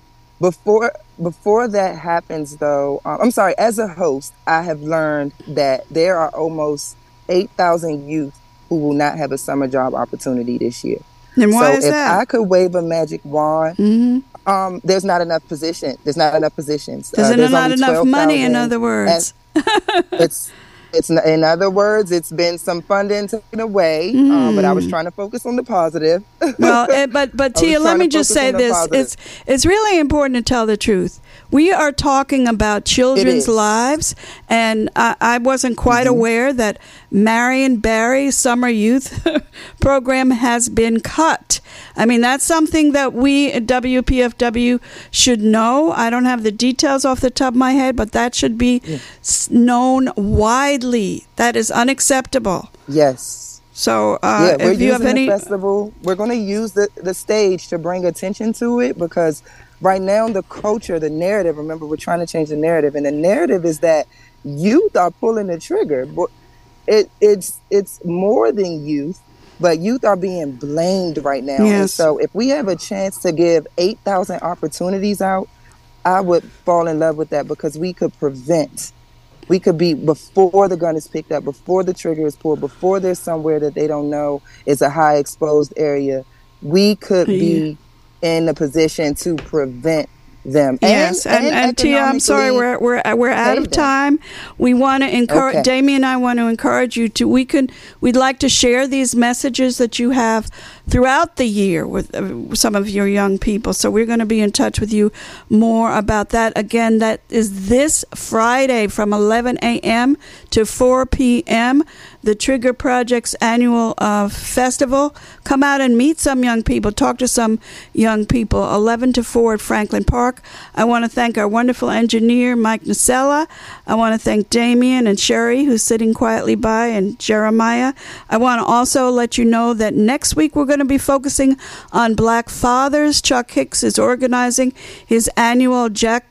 Before before that happens, though, um, I'm sorry, as a host, I have learned that there are almost eight thousand youth who will not have a summer job opportunity this year. And why so is if that? I could wave a magic wand, Mm-hmm. um, there's not enough position. There's not enough positions. There's, uh, there's not only enough money, in twelve thousand, other words. it's it's in other words, it's been some funding taken away, Mm. um, but I was trying to focus on the positive. Well, it, but but I was Tia, let trying me to just focus say on the this: positive. it's it's really important to tell the truth. We are talking about children's is. lives, and I, I wasn't quite Mm-hmm. aware that Marion Barry Summer Youth Program has been cut. I mean, that's something that we at W P F W should know. I don't have the details off the top of my head, but that should be Yeah. s known widely. That is unacceptable. Yes. So, uh, yeah, we're if you using have any, the festival. We're going to use the, the stage to bring attention to it, because right now the culture, the narrative, remember, we're trying to change the narrative, and the narrative is that youth are pulling the trigger. But it, it's it's more than youth, but youth are being blamed right now. And Yes. so if we have a chance to give eight thousand opportunities out, I would fall in love with that, because we could prevent. We could be before the gun is picked up, before the trigger is pulled, before there's somewhere that they don't know is a high exposed area. We could be in a position to prevent them. Yes, and, and, and Tia, I'm sorry, we're we're we're out of time. We want to encourage, Okay. Damien and I want to encourage you to. We can, we'd like to share these messages that you have throughout the year with uh, some of your young people. So we're going to be in touch with you more about that. Again, that is this Friday from eleven a.m. to four p.m. The Trigger Project's annual uh, festival. Come out and meet some young people. Talk to some young people. eleven to four at Franklin Park. I want to thank our wonderful engineer, Mike Nacella. I want to thank Damien and Sherry, who's sitting quietly by, and Jeremiah. I want to also let you know that next week we're going to be focusing on Black Fathers. Chuck Hicks is organizing his annual Jack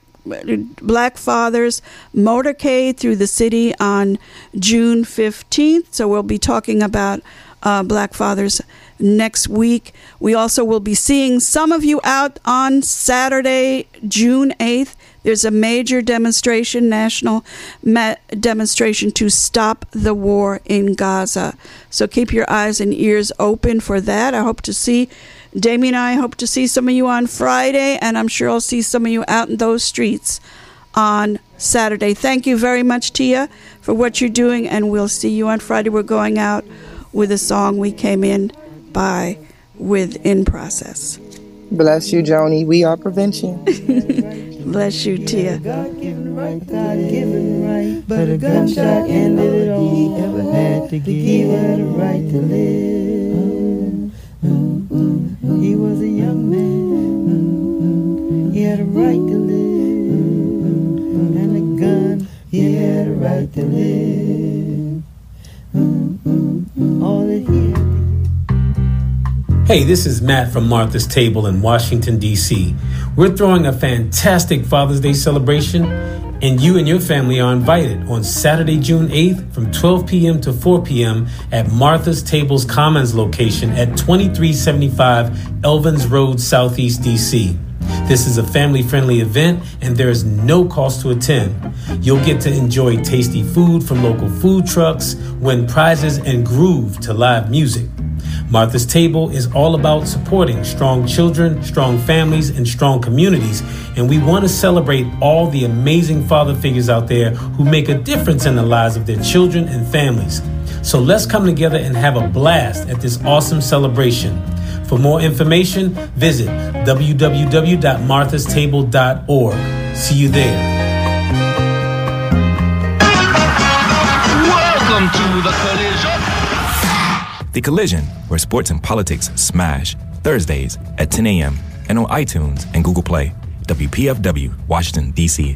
Black Fathers motorcade through the city on June fifteenth. So we'll be talking about uh, Black Fathers next week. We also will be seeing some of you out on Saturday, June eighth. There's a major demonstration, national ma- demonstration to stop the war in Gaza. So keep your eyes and ears open for that. I hope to see, Damien and I hope to see some of you on Friday, and I'm sure I'll see some of you out in those streets on Saturday. Thank you very much, Tia, for what you're doing, and we'll see you on Friday. We're going out with a song we came in by with In Process. Bless you, Joni. We are prevention. Bless you, Tia. God-given right, God-given right, but a gunshot ended it all he ever had to give. He had a right to live. He was a young man. He had a right to live. And a gun, he had a right to live. All that he had. Hey, this is Matt from Martha's Table in Washington, D C We're throwing a fantastic Father's Day celebration, and you and your family are invited on Saturday, June eighth from twelve p.m. to four p.m. at Martha's Tables Commons location at twenty-three seventy-five Elvins Road, Southeast D C This is a family-friendly event, and there is no cost to attend. You'll get to enjoy tasty food from local food trucks, win prizes, and groove to live music. Martha's Table is all about supporting strong children, strong families, and strong communities, and we want to celebrate all the amazing father figures out there who make a difference in the lives of their children and families. So let's come together and have a blast at this awesome celebration. For more information, visit w w w dot marthas table dot org. See you there. Welcome to the Collision. The Collision, where sports and politics smash. Thursdays at ten a.m. and on iTunes and Google Play. W P F W, Washington, D C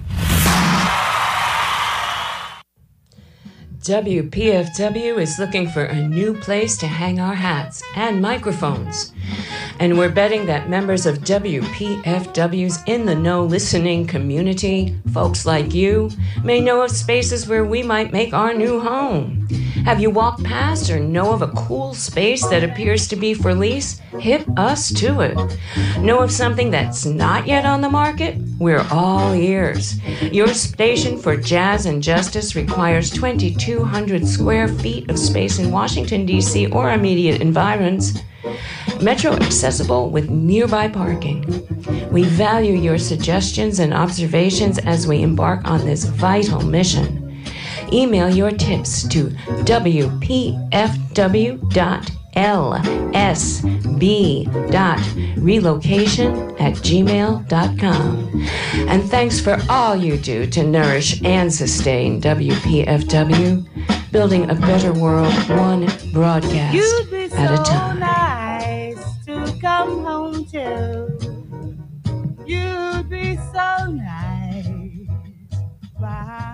W P F W is looking for a new place to hang our hats and microphones. And we're betting that members of W P F W's In the Know listening community, folks like you, may know of spaces where we might make our new home. Have you walked past or know of a cool space that appears to be for lease? Hit us to it. Know of something that's not yet on the market? We're all ears. Your station for Jazz and Justice requires twenty-two hundred square feet of space in Washington, D C or immediate environs. Metro accessible with nearby parking. We value your suggestions and observations as we embark on this vital mission. Email your tips to w p f w dot l s b dot relocation at gmail dot com. And thanks for all you do to nourish and sustain W P F W, building a better world one broadcast You'd be at a so time. nice to come home to. You'd be so nice. Bye.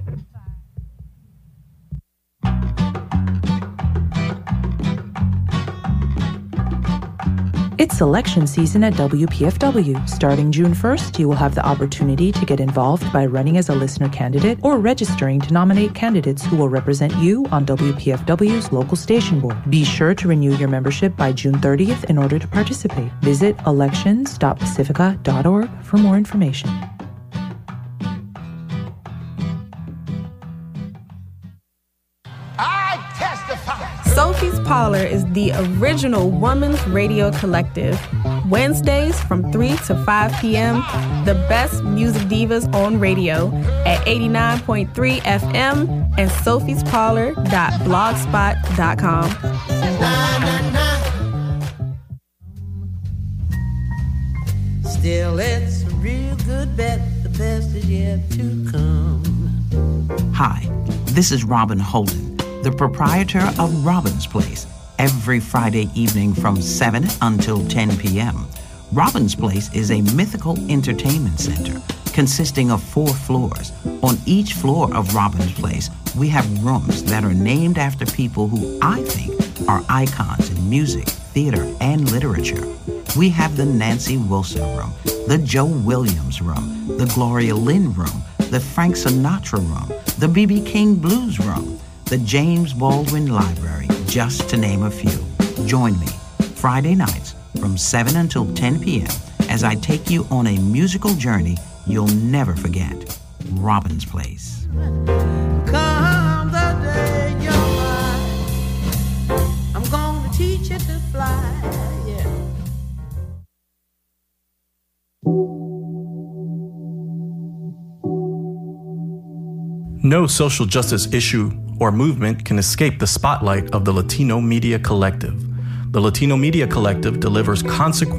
It's election season at W P F W. Starting June first, you will have the opportunity to get involved by running as a listener candidate or registering to nominate candidates who will represent you on W P F W's local station board. Be sure to renew your membership by June thirtieth in order to participate. Visit elections dot pacifica dot org for more information. Sophie's Parlor is the original women's radio collective. Wednesdays from three to five p.m., the best music divas on radio at eighty-nine point three F M and sophies parlor dot blogspot dot com. Still, it's a real good bet. The best is yet to come. Hi, this is Robin Holden, the proprietor of Robin's Place. Every Friday evening from seven until ten p.m., Robin's Place is a mythical entertainment center consisting of four floors. On each floor of Robin's Place, we have rooms that are named after people who I think are icons in music, theater, and literature. We have the Nancy Wilson Room, the Joe Williams Room, the Gloria Lynn Room, the Frank Sinatra Room, the B B King Blues Room, the James Baldwin Library, just to name a few. Join me Friday nights from seven until ten p.m. as I take you on a musical journey you'll never forget. Robin's Place. Come the day you're mine, I'm gonna teach you to fly, yeah. No social justice issue or movement can escape the spotlight of the Latino Media Collective. The Latino Media Collective delivers consequential